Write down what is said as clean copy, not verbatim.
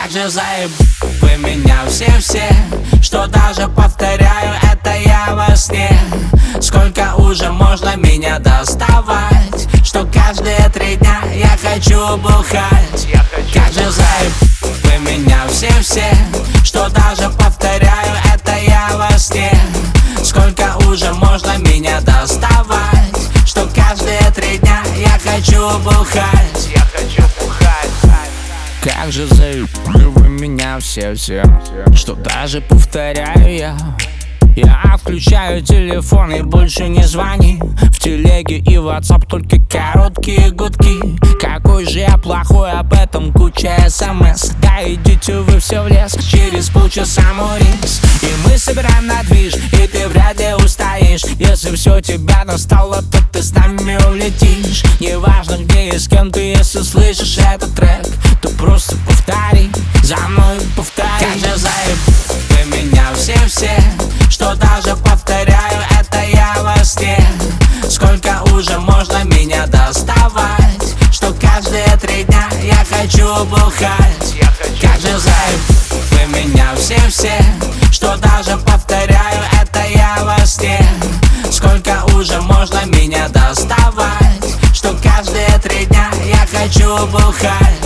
Как же вы меня все-все, что даже повторяю это я во сне. Сколько уже можно меня доставать, что каждые 3 дня я хочу бухать. Как же вы меня все-все, что даже повторяю это я во сне. Сколько уже можно меня доставать, что каждые 3 дня я хочу бухать. Как же вы меня все-все, что даже повторяю я включаю телефон и больше не звони. В телеге и WhatsApp только короткие гудки. Какой же я плохой, об этом куча смс. Да идите вы все в лес, через полчаса мой рейс. И мы собираем на движ, и ты вряд ли устоишь. Если все тебя достало, то ты с нами улетишь. Неважно где и с кем ты, если слышишь этот трек, то просто повтори, за мной повтори. Как же вы меня все-все, что даже повторяю это я во сне. Сколько уже можно меня доставать, что каждые 3 дня я хочу бухать. Как же вы меня все-все, что даже повторяю это я во сне. Сколько уже можно меня доставать, что каждые 3 дня я хочу бухать.